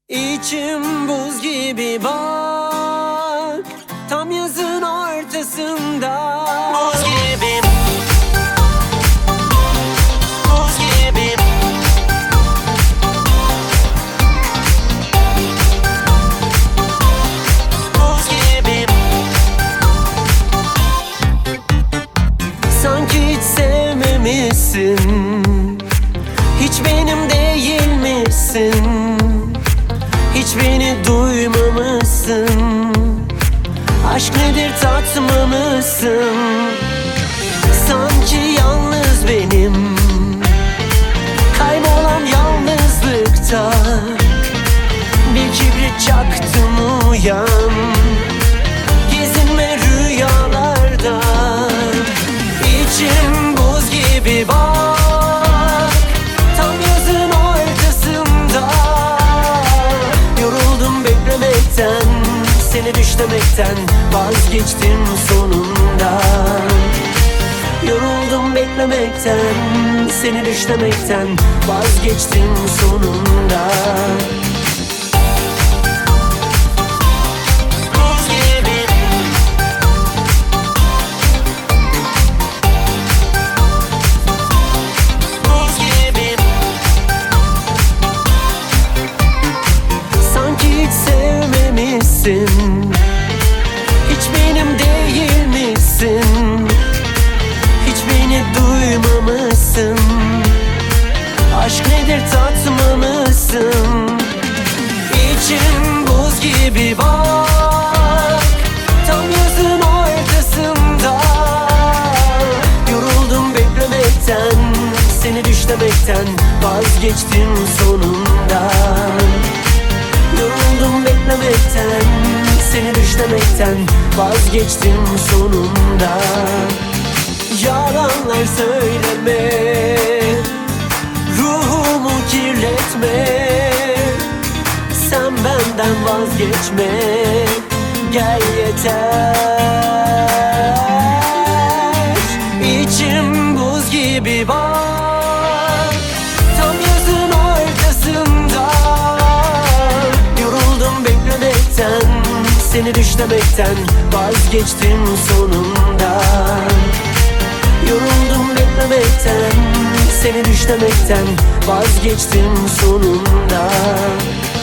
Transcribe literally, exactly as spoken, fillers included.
İçim buz gibi bak, tam yazın ortasında. Buz gibi, buz gibi, buz gibi. Sanki hiç sevmemişsin, hiç benim değil misin? Hiç beni duymamışsın, aşk nedir tatmamışsın. Sanki yalnız benim, kaybolan yalnızlıkta. Bir kibrit çaktım, uyan, gezinme rüyalarda. İçim buz gibi bak, tam yazın ortasında. Yoruldum beklemekten, seni düşlemekten, vazgeçtim sonunda. Yoruldum beklemekten, seni düşlemekten, vazgeçtim sonunda. Buz gibi, buz gibi. Sanki hiç sevmemişsin, hiç benim değil misin? Hiç beni duymamışsın, aşk nedir tatmamışsın. İçim buz gibi bak, tam yazın ortasında. Yoruldum beklemekten, seni düşlemekten, vazgeçtim sonunda. Yoruldum beklemekten, seni düşlemekten, vazgeçtim sonunda. Yalanlar söyleme, ruhumu kirletme. Sen benden vazgeçme, gel yeter. İçim buz gibi bak, tam yazın ortasında. Yoruldum beklemekten, seni düşlemekten, vazgeçtim sonunda. Yoruldum beklemekten, seni düşlemekten, vazgeçtim sonunda.